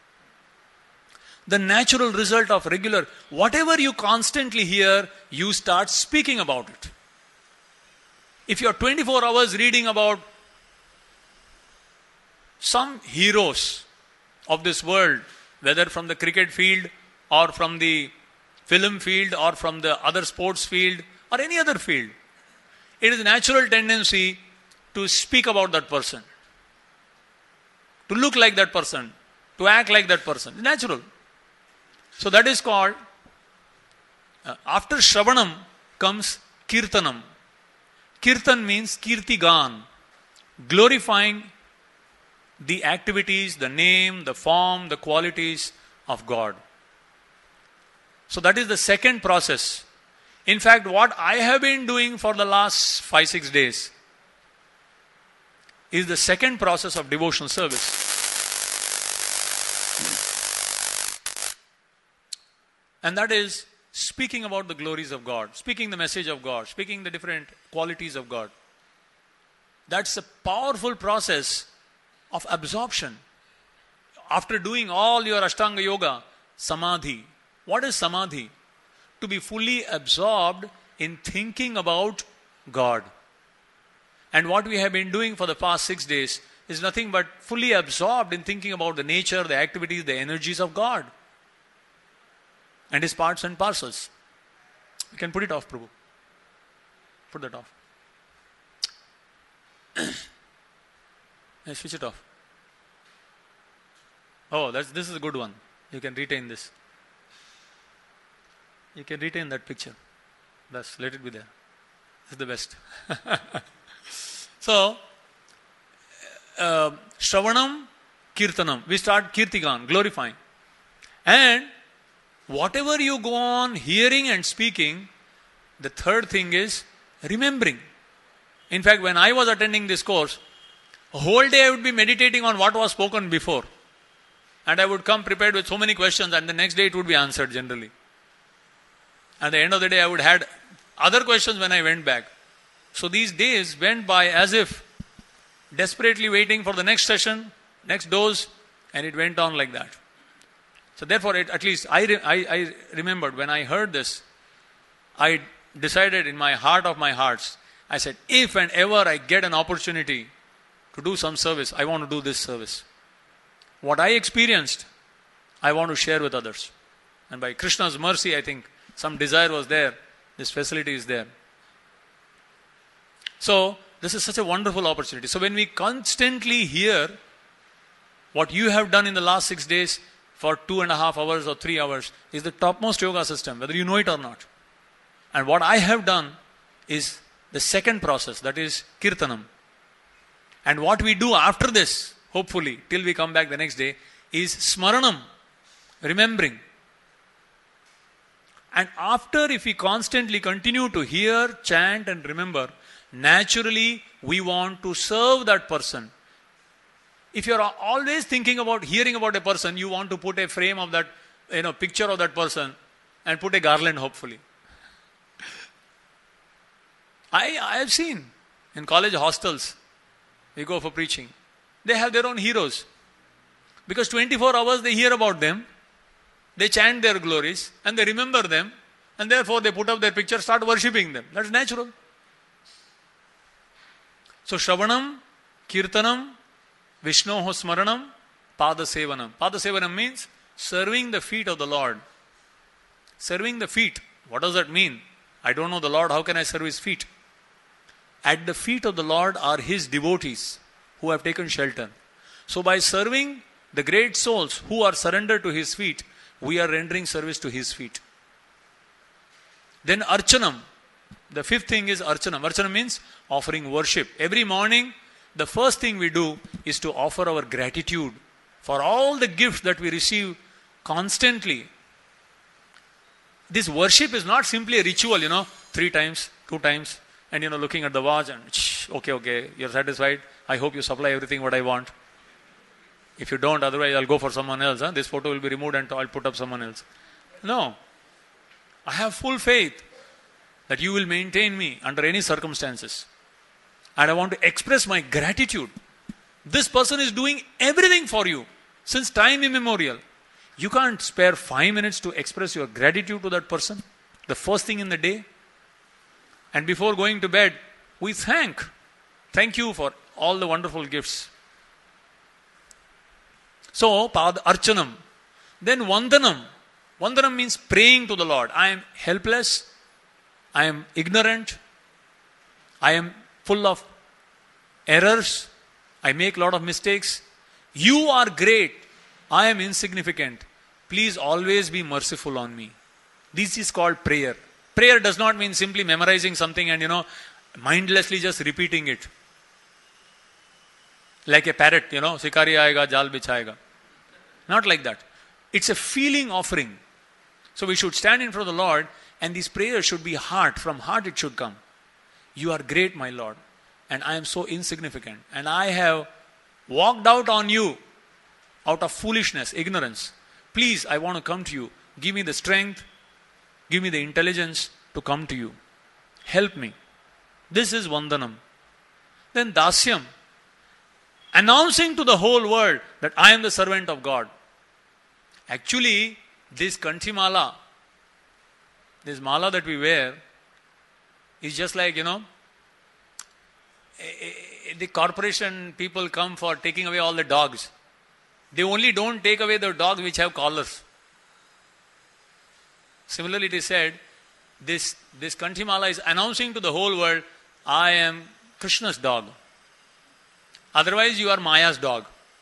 The natural result of regular, whatever you constantly hear, you start speaking about it. If you are twenty-four hours reading about some heroes of this world, whether from the cricket field or from the film field or from the other sports field or any other field, it is a natural tendency to speak about that person. to look like that person, to act like that person. It's natural. So that is called, uh, after Shravanam comes Kirtanam. Kirtan means Kirtigan, glorifying the activities, the name, the form, the qualities of God. So that is the second process. In fact, what I have been doing for the last five, six days is the second process of devotional service. And that is speaking about the glories of God, speaking the message of God, speaking the different qualities of God. That's a powerful process of absorption. After doing all your Ashtanga Yoga, Samadhi. What is Samadhi? To be fully absorbed in thinking about God. And what we have been doing for the past six days is nothing but fully absorbed in thinking about the nature, the activities, the energies of God. And His parts and parcels. You can put it off, Prabhu. Put that off. Yeah, switch it off. Oh, that's, this is a good one. You can retain this. You can retain that picture. Thus, let it be there. This is the best. So, uh, Shravanam, Kirtanam. We start Kirtigan, glorifying. And whatever you go on hearing and speaking, the third thing is remembering. In fact, when I was attending this course, a whole day I would be meditating on what was spoken before. And I would come prepared with so many questions, and the next day it would be answered generally. At the end of the day, I would have had other questions when I went back. So these days went by as if desperately waiting for the next session, next dose, and it went on like that. So therefore, it, at least I, re- I, I remembered when I heard this, I decided in my heart of my hearts, I said, if and ever I get an opportunity to do some service, I want to do this service. What I experienced, I want to share with others. And by Krishna's mercy, I think some desire was there. This facility is there. So, this is such a wonderful opportunity. So, when we constantly hear what you have done in the last six days for two and a half hours or three hours is the topmost yoga system, whether you know it or not. And what I have done is the second process, that is Kirtanam. And what we do after this, hopefully, till we come back the next day, is Smaranam, remembering. And after, if we constantly continue to hear, chant and remember, naturally we want to serve that person. If you are always thinking about, hearing about a person, you want to put a frame of that, you know, picture of that person and put a garland, hopefully. I, I have seen in college hostels, we go for preaching, they have their own heroes. Because twenty-four hours they hear about them, they chant their glories, and they remember them, and therefore they put up their picture, start worshipping them. That's natural. So Shravanam, Kirtanam, Vishnoho Smaranam, Pada Sevanam. Pada Sevanam means serving the feet of the Lord. Serving the feet. What does that mean? I don't know the Lord, how can I serve His feet? At the feet of the Lord are His devotees who have taken shelter. So by serving the great souls who are surrendered to His feet, we are rendering service to His feet. Then Archanam. The fifth thing is Archanam. Archanam means offering worship. Every morning, the first thing we do is to offer our gratitude for all the gifts that we receive constantly. This worship is not simply a ritual, you know, three times, two times, and you know, looking at the watch and, shh, okay, okay, you're satisfied. I hope you supply everything what I want. If you don't, otherwise I'll go for someone else. Huh? This photo will be removed and I'll put up someone else. No. I have full faith that you will maintain me under any circumstances. And I want to express my gratitude. This person is doing everything for you since time immemorial. You can't spare five minutes to express your gratitude to that person. The first thing in the day. And before going to bed, we thank. Thank you for all the wonderful gifts. So, Pad Archanam. Then Vandanam. Vandanam means praying to the Lord. I am helpless. I am ignorant. I am full of errors. I make a lot of mistakes. You are great. I am insignificant. Please always be merciful on me. This is called prayer. Prayer does not mean simply memorizing something and, you know, mindlessly just repeating it. Like a parrot, you know, Sikari aayega, jal bichayega. Not like that. It's a feeling offering. So we should stand in front of the Lord, and these prayers should be heart. From heart it should come. You are great, my Lord, and I am so insignificant. And I have walked out on you out of foolishness, ignorance. Please, I want to come to you. Give me the strength. Give me the intelligence to come to you. Help me. This is Vandanam. Then Dasyam. Announcing to the whole world that I am the servant of God. Actually, this Kanthi mala, this mala that we wear, is just like, you know, the corporation people come for taking away all the dogs. They only don't take away the dogs which have collars. Similarly, it is said, this, this Kanthi mala is announcing to the whole world, I am Krishna's dog. Otherwise, you are Maya's dog.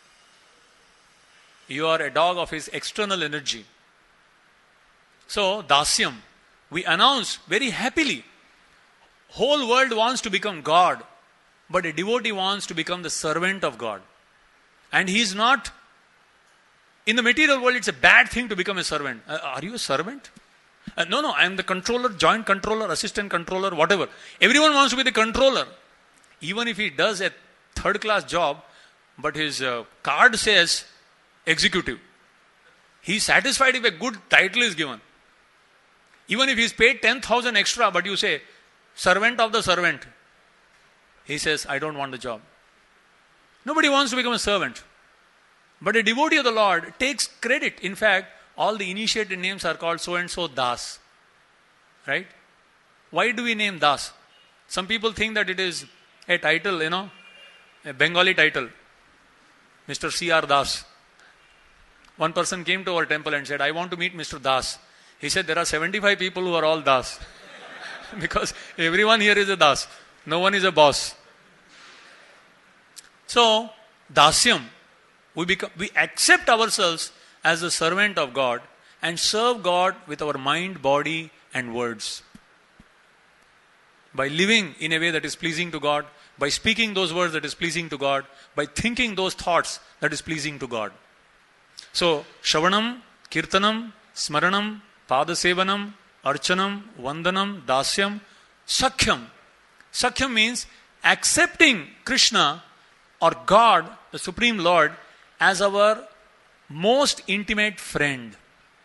You are a dog of his external energy. So, Dasyam, we announce very happily. Whole world wants to become God, but a devotee wants to become the servant of God. And he is not, in the material world, it's a bad thing to become a servant. Uh, are you a servant? Uh, no, no, I am the controller, joint controller, assistant controller, whatever. Everyone wants to be the controller. Even if he does a third class job, but his uh, card says executive. He is satisfied if a good title is given. Even if he is paid ten thousand extra, but you say, servant of the servant. He says, I don't want the job. Nobody wants to become a servant. But a devotee of the Lord takes credit. In fact, all the initiated names are called so and so Das. Right? Why do we name Das? Some people think that it is a title, you know, a Bengali title. Mister C R Das. One person came to our temple and said, I want to meet Mister Das. He said, there are seventy-five people who are all Das. Because everyone here is a Das. No one is a boss. So, Dasyam, we become, we accept ourselves as a servant of God and serve God with our mind, body and words. By living in a way that is pleasing to God, by speaking those words that is pleasing to God, by thinking those thoughts that is pleasing to God. So, Shravanam, Kirtanam, Smaranam, Padasevanam, Archanam, Vandanam, Dasyam, Sakhyam. Sakhyam means accepting Krishna or God, the Supreme Lord, as our most intimate friend.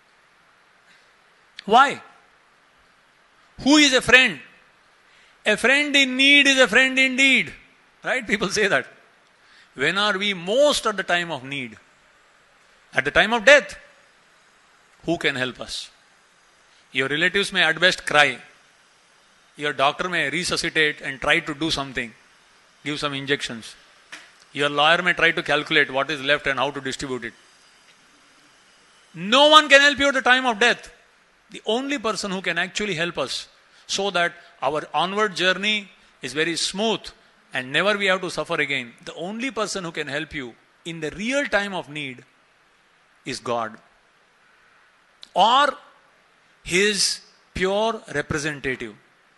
Why? Who is a friend? A friend in need is a friend indeed. Right? People say that. When are we most at the time of need? At the time of death. Who can help us? Your relatives may at best cry. Your doctor may resuscitate and try to do something. Give some injections. Your lawyer may try to calculate what is left and how to distribute it. No one can help you at the time of death. The only person who can actually help us so that our onward journey is very smooth and never we have to suffer again. The only person who can help you in the real time of need is God. Or his pure representative.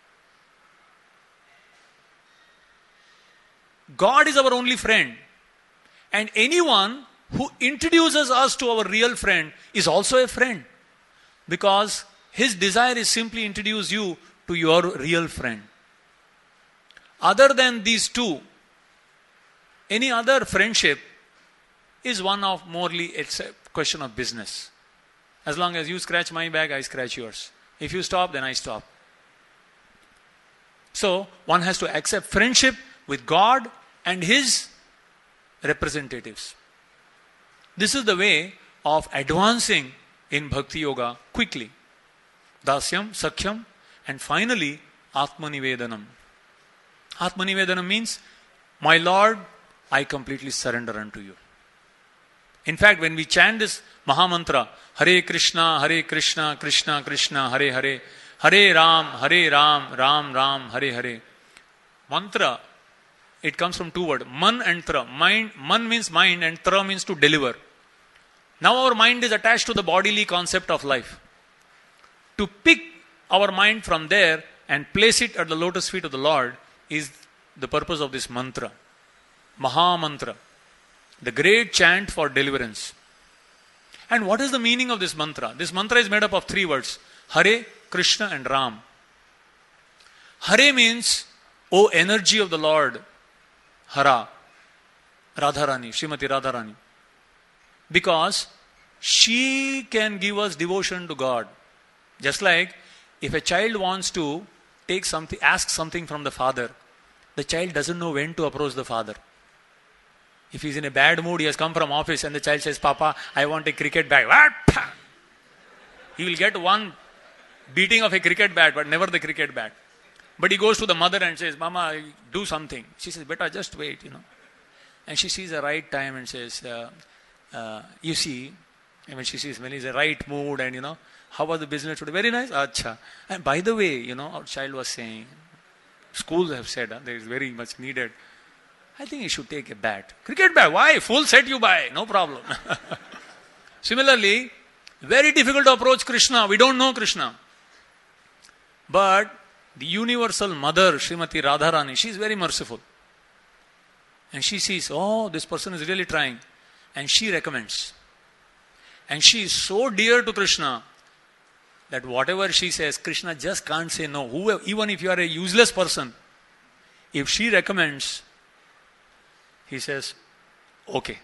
God is our only friend. And anyone who introduces us to our real friend is also a friend. Because his desire is simply introduce you to your real friend. Other than these two, any other friendship is one of morely, it's a question of business. As long as you scratch my back, I scratch yours. If you stop, then I stop. So, one has to accept friendship with God and his representatives. This is the way of advancing in Bhakti Yoga quickly. Dasyam, Sakhyam, and finally, Atmanivedanam. Atmanivedanam means, my Lord, I completely surrender unto you. In fact, when we chant this Mahamantra, Hare Krishna, Hare Krishna, Krishna Krishna, Hare Hare, Hare Ram, Hare Ram, Ram Ram, Hare Hare. Mantra it comes from two words, man and tra. Mind, man means mind and tra means to deliver. Now our mind is attached to the bodily concept of life. To pick our mind from there and place it at the lotus feet of the Lord is the purpose of this mantra. Maha Mantra. The great chant for deliverance. And what is the meaning of this mantra? This mantra is made up of three words. Hare, Krishna and Ram. Hare means, O energy of the Lord, Hara, Radharani, Srimati Radharani. Because she can give us devotion to God. Just like if a child wants to take something, ask something from the father, the child doesn't know when to approach the father. If he's in a bad mood, he has come from office and the child says, Papa, I want a cricket bat. What? He will get one beating of a cricket bat, but never the cricket bat. But he goes to the mother and says, Mama, do something. She says, Beta, just wait, you know. And she sees the right time and says, uh, uh, you see, and when she sees when he's in the right mood and, you know, how was the business today? Very nice. Acha. And by the way, you know, our child was saying, schools have said, uh, there is very much needed. I think you should take a bat. Cricket bat, why? Full set you buy, no problem. Similarly, very difficult to approach Krishna. We don't know Krishna. But the universal mother, Srimati Radharani, she is very merciful. And she sees, oh, this person is really trying. And she recommends. And she is so dear to Krishna that whatever she says, Krishna just can't say no. Whoever, even if you are a useless person, if she recommends, he says, okay.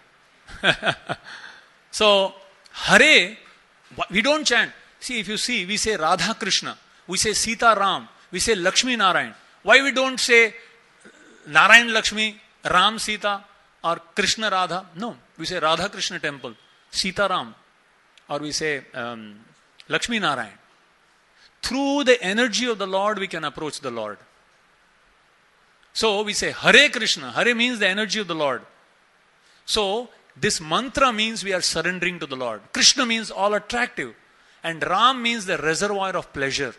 So, Hare, we don't chant. See, if you see, we say Radha Krishna, we say Sita Ram, we say Lakshmi Narayan. Why we don't say Narayan Lakshmi, Ram Sita, or Krishna Radha? No, we say Radha Krishna temple, Sita Ram, or we say um, Lakshmi Narayan. Through the energy of the Lord, we can approach the Lord. So we say Hare Krishna. Hare means the energy of the Lord. So this mantra means we are surrendering to the Lord. Krishna means all attractive. And Ram means the reservoir of pleasure.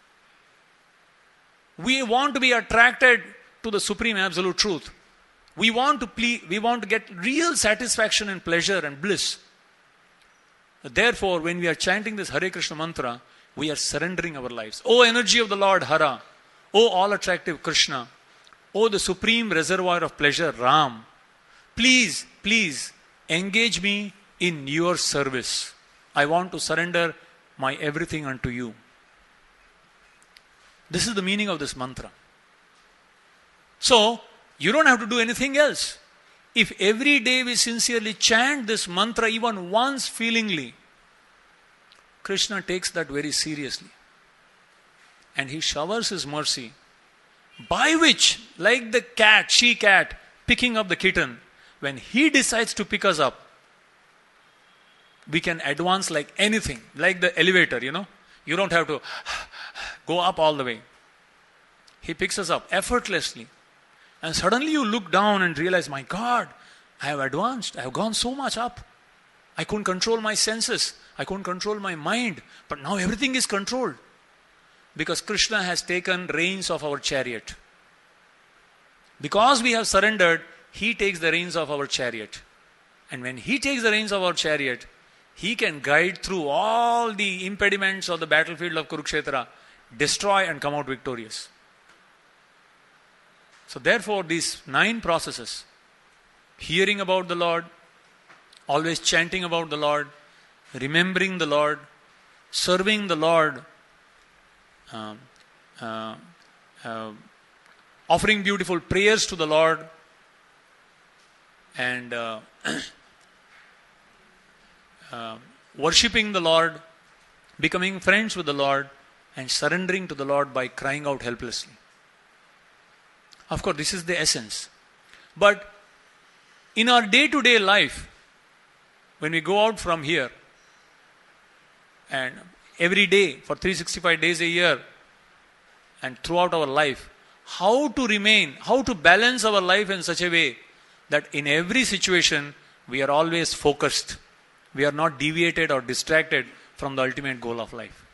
We want to be attracted to the supreme absolute truth. We want to ple- we want to get real satisfaction and pleasure and bliss. Therefore, when we are chanting this Hare Krishna mantra, we are surrendering our lives. O energy of the Lord, Hara. O all attractive Krishna. O the supreme reservoir of pleasure, Ram. Please, please engage me in your service. I want to surrender my everything unto you. This is the meaning of this mantra. So, you don't have to do anything else. If every day we sincerely chant this mantra even once feelingly, Krishna takes that very seriously. And he showers his mercy, by which, like the cat, she-cat, picking up the kitten, when he decides to pick us up, we can advance like anything, like the elevator, you know. You don't have to go up all the way. He picks us up effortlessly. And suddenly you look down and realize, my God, I have advanced. I have gone so much up. I couldn't control my senses. I couldn't control my mind. But now everything is controlled. Because Krishna has taken reins of our chariot. Because we have surrendered, he takes the reins of our chariot. And when he takes the reins of our chariot, he can guide through all the impediments of the battlefield of Kurukshetra, destroy and come out victorious. So therefore, these nine processes, hearing about the Lord, always chanting about the Lord, remembering the Lord, serving the Lord, uh, uh, uh, offering beautiful prayers to the Lord, and uh, uh, worshipping the Lord, becoming friends with the Lord, and surrendering to the Lord by crying out helplessly. Of course, this is the essence. But in our day-to-day life, when we go out from here, and every day for three hundred sixty-five days a year, and throughout our life, how to remain, how to balance our life in such a way that in every situation we are always focused. We are not deviated or distracted from the ultimate goal of life.